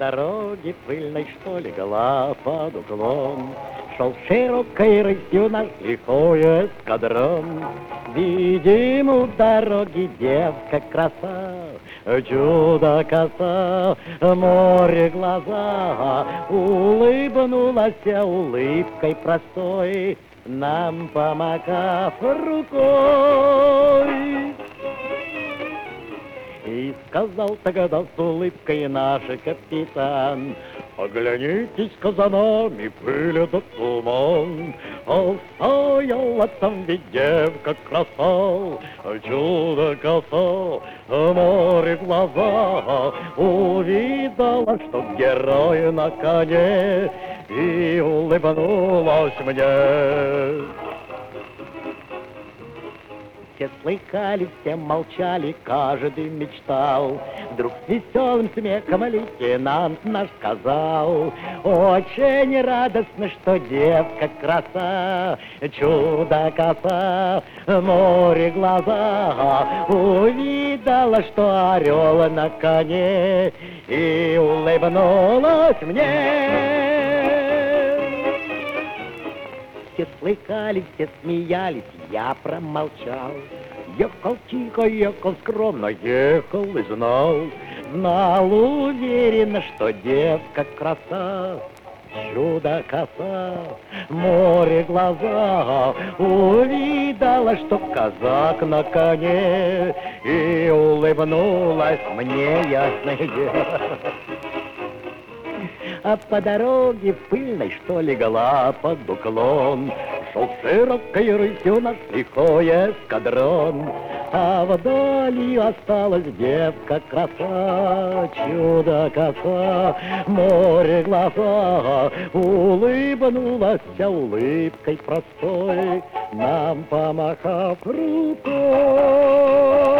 дороге пыльной, что легла под уклон, шел широкой рысью наш лихой эскадрон. Видим у дороги девка-краса, чудо-коса, море глаза, улыбнулась улыбкой простой, нам помахав рукой. И сказал тогда с улыбкой наш капитан: оглянитесь-ка за нами, пыль этот туман, а стояла там ведь девка-краса, чудо-коса, море глаза, увидала, что герой на коне, и улыбнулась мне. Все слыхали, все молчали, каждый мечтал. Вдруг с веселым смехом лейтенант наш сказал: очень радостно, что девка-краса, чудо-коса, море глаза, увидала, что орел на коне, и улыбнулась мне. Все слыхали, все смеялись, я промолчал. Ехал тихо, ехал скромно, ехал и знал уверенно, что девка-краса, чудо-коса, море глаза, увидала, что казак на коне, и улыбнулась мне, ясное дело. А по дороге пыльной, что легла под уклон, шел широкой рысью наш лихой эскадрон. А вдали осталась девка-краса, чудо-коса, море глаза, улыбнулась улыбкой простой, нам помахав рукой.